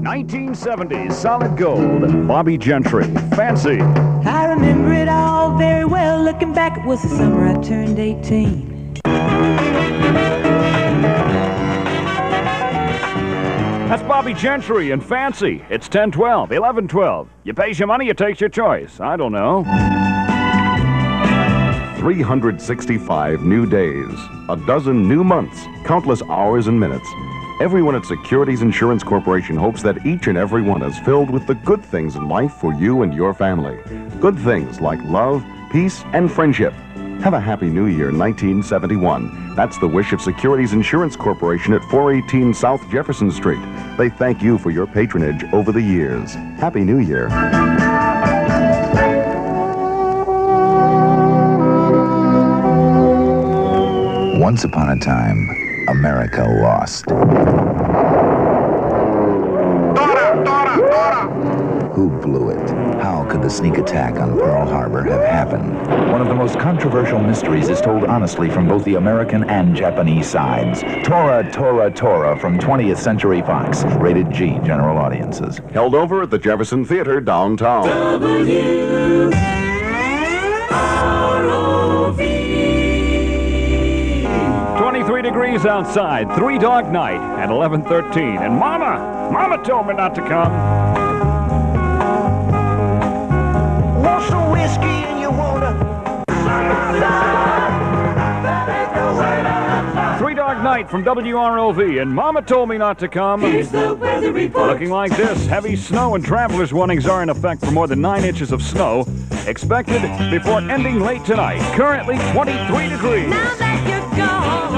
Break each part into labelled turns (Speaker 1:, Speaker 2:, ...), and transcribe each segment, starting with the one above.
Speaker 1: 1970s solid gold. Bobbie Gentry, Fancy.
Speaker 2: I remember it all very well. Looking back, it was the summer I turned 18.
Speaker 1: That's Bobbie Gentry and Fancy. It's 10-12, 11-12. You pays your money, you takes your choice. I don't know.
Speaker 3: 365 new days, a dozen new months, countless hours and minutes. Everyone at Securities Insurance Corporation hopes that each and every one is filled with the good things in life for you and your family. Good things like love, peace, and friendship. Have a happy new year, 1971. That's the wish of Securities Insurance Corporation at 418 South Jefferson Street. They thank you for your patronage over the years. Happy New Year.
Speaker 4: Once upon a time, America lost. Who blew it? How could the sneak attack on Pearl Harbor have happened?
Speaker 5: One of the most controversial mysteries is told honestly from both the American and Japanese sides. Tora, Tora, Tora from 20th Century Fox. Rated G, general audiences.
Speaker 3: Held over at the Jefferson Theater downtown.
Speaker 1: WROV. 23 degrees outside, Three Dog Night at 11:13. And Mama told me not to come.
Speaker 6: Want some whiskey in your water?
Speaker 1: Three Dog Night from WROV, and Mama told me not to come.
Speaker 2: Here's the weather report.
Speaker 1: Looking like this, heavy snow and travelers warnings are in effect for more than 9 inches of snow, expected before ending late tonight. Currently 23 degrees.
Speaker 2: Now that you're gone,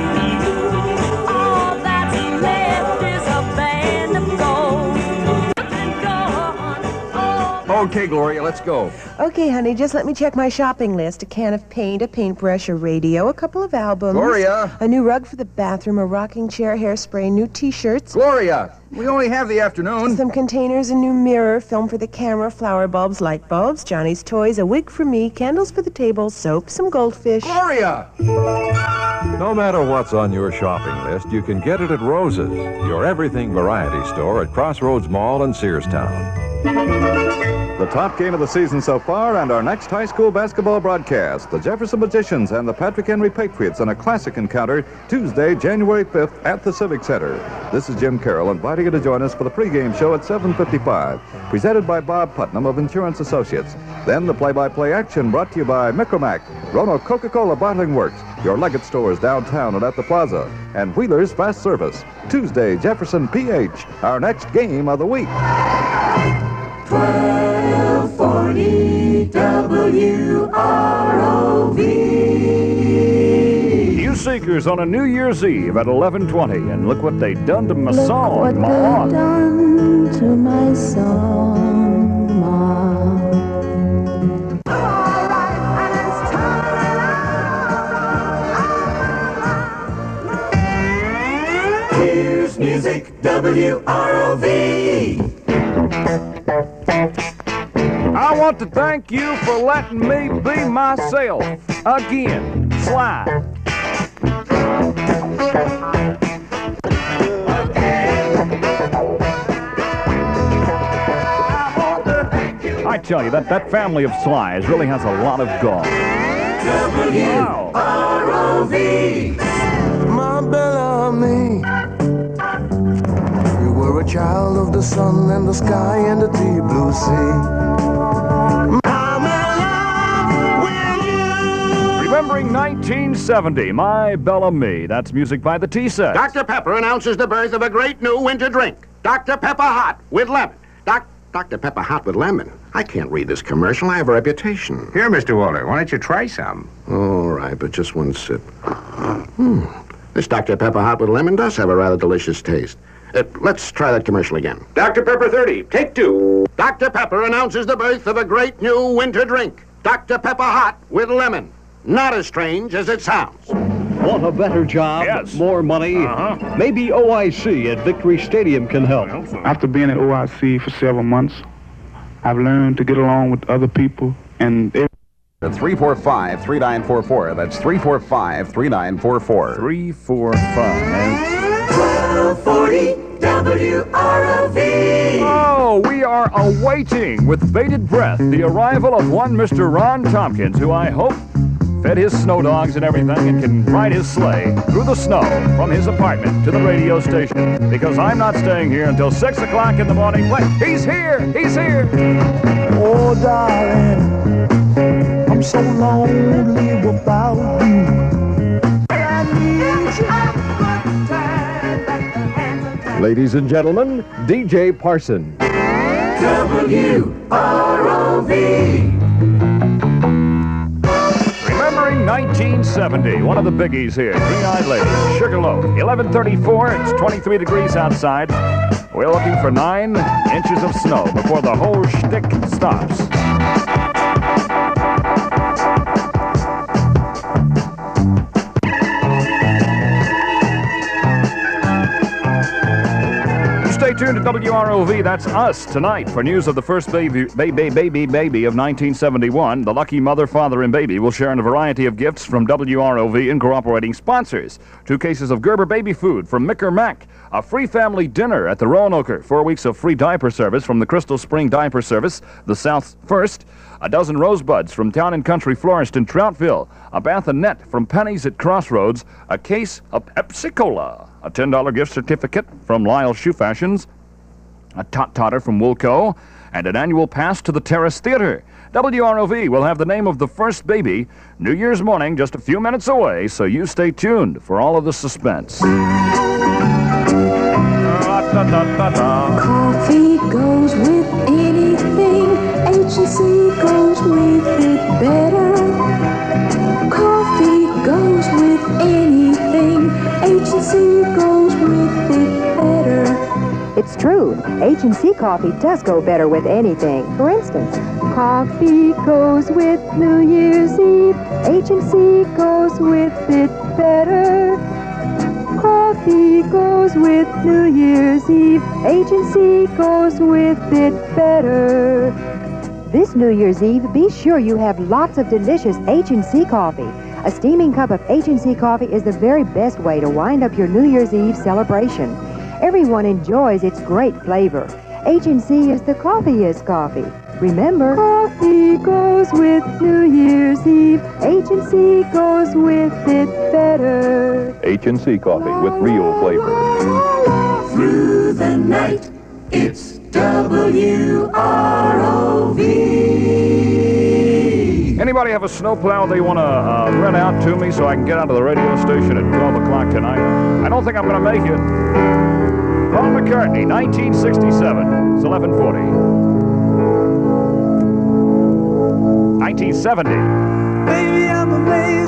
Speaker 2: all that's left is a band of gold. And gone, oh.
Speaker 7: Okay, Gloria, let's go.
Speaker 8: Okay, honey, just let me check my shopping list. A can of paint, a paintbrush, a radio, a couple of albums.
Speaker 7: Gloria!
Speaker 8: A new rug for the bathroom, a rocking chair, hairspray, new T-shirts.
Speaker 7: Gloria, we only have the afternoon.
Speaker 8: Some containers, a new mirror, film for the camera, flower bulbs, light bulbs, Johnny's toys, a wig for me, candles for the table, soap, some goldfish.
Speaker 7: Gloria!
Speaker 9: No matter what's on your shopping list, you can get it at Rose's, your everything variety store at Crossroads Mall in Searstown.
Speaker 10: The top game of the season so far and our next high school basketball broadcast. The Jefferson Magicians and the Patrick Henry Patriots in a classic encounter Tuesday, January 5th at the Civic Center. This is Jim Carroll inviting you to join us for the pregame show at 7:55. Presented by Bob Putnam of Insurance Associates. Then the play-by-play action brought to you by Micromac, Roanoke Coca-Cola Bottling Works, your Leggett stores downtown and at the plaza, and Wheeler's Fast Service. Tuesday, Jefferson PH, our next game of the week.
Speaker 2: 1240 WROV.
Speaker 1: You Seekers on a New Year's Eve at 11:20, and look what they done to my
Speaker 11: Look
Speaker 1: song,
Speaker 11: what
Speaker 1: Ma.
Speaker 11: they've done to my song, Ma.
Speaker 2: Here's music, WROV.
Speaker 1: I want to thank you for letting me be myself again. Slide. I tell you, that family of Slies really has a lot of gall.
Speaker 2: WROV.
Speaker 6: My Bellamy, you were a child of the sun and the sky and the deep blue sea. I'm in love with you.
Speaker 1: Remembering 1970, My Bellamy. That's music by the T-Sets.
Speaker 12: Dr. Pepper announces the birth of a great new winter drink. Dr. Pepper Hot with lemon. Dr. Pepper Hot with lemon? I can't read this commercial. I have a reputation.
Speaker 13: Here, Mr. Walter, why don't you try some?
Speaker 12: All right, but just one sip. This Dr. Pepper Hot with lemon does have a rather delicious taste. Let's try that commercial again. Dr. Pepper 30, take 2. Dr. Pepper announces the birth of a great new winter drink. Dr. Pepper Hot with lemon. Not as strange as it sounds.
Speaker 14: Want a better job?
Speaker 1: Yes.
Speaker 14: More money? Maybe OIC at Victory Stadium can help.
Speaker 15: After being at OIC for several months, I've learned to get along with other people and...
Speaker 3: 345-3944. That's 345-3944.
Speaker 1: 345.
Speaker 2: 1240 WROV.
Speaker 1: awaiting with bated breath the arrival of one Mr. Ron Tompkins, who I hope fed his snow dogs and everything and can ride his sleigh through the snow from his apartment to the radio station, because I'm not staying here until 6 o'clock in the morning. Wait, he's here! He's here!
Speaker 6: Oh, darling, I'm so lonely without you. I need you.
Speaker 14: Ladies and gentlemen, DJ Parson.
Speaker 6: WROV.
Speaker 1: Remembering 1970, one of the biggies here, Green-Eyed Lady, Sugarloaf, 11:34, it's 23 degrees outside. We're looking for 9 inches of snow before the whole shtick stops. Stay tuned to WROV. That's us tonight for news of the first baby of 1971. The lucky mother, father, and baby will share in a variety of gifts from WROV and cooperating sponsors. 2 cases of Gerber baby food from Micker Mac. A free family dinner at the Roanoke. 4 weeks of free diaper service from the Crystal Spring Diaper Service, the South's first. A dozen rosebuds from Town & Country Florist in Troutville. A bath and net from Penny's at Crossroads. A case of Pepsi-Cola. A $10 gift certificate from Lyle Shoe Fashions. A tot-totter from Wilco. And an annual pass to the Terrace Theater. WROV will have the name of the first baby New Year's morning, just a few minutes away, so you stay tuned for all of the suspense.
Speaker 11: Coffee goes with anything. H&C goes with it better. Coffee goes with anything. H&C goes with it better.
Speaker 16: It's true. H&C coffee does go better with anything. For instance, coffee goes with New Year's Eve. H&C goes with it better. Coffee goes with New Year's Eve. H&C goes with it better. This New Year's Eve, be sure you have lots of delicious H&C coffee. A steaming cup of H&C coffee is the very best way to wind up your New Year's Eve celebration. Everyone enjoys its great flavor. H&C is the coffeeest coffee. Remember, coffee goes with New Year's Eve. H&C goes with it better.
Speaker 9: H&C coffee with real flavor.
Speaker 6: Through the night, it's WROV.
Speaker 1: Anybody have a snowplow they want to rent out to me so I can get out of the radio station at 12 o'clock tonight? I don't think I'm going to make it. Paul McCartney, 1967. It's 11:40. 1970.
Speaker 6: Baby, I'm amazed.